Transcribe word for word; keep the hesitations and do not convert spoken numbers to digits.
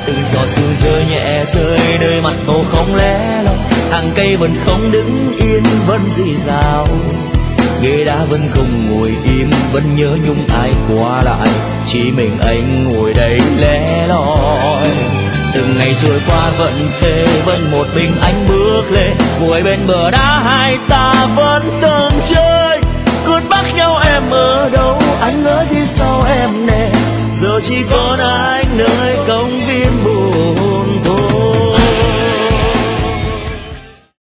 từng giọt sương rơi nhẹ rơi nơi mặt hồ không lẻ loi, hàng cây vẫn không đứng yên vẫn rì rào, ghế đá vẫn không ngồi im vẫn nhớ nhung ai qua lại, chỉ mình anh ngồi đây lẻ loi. Từng ngày trôi qua vẫn thế, vẫn một mình anh bước lên, ngồi bên bờ đá hai ta vẫn từng chơi. Cướt bắt nhau em ở đâu, anh ở phía sau em nè, giờ chỉ có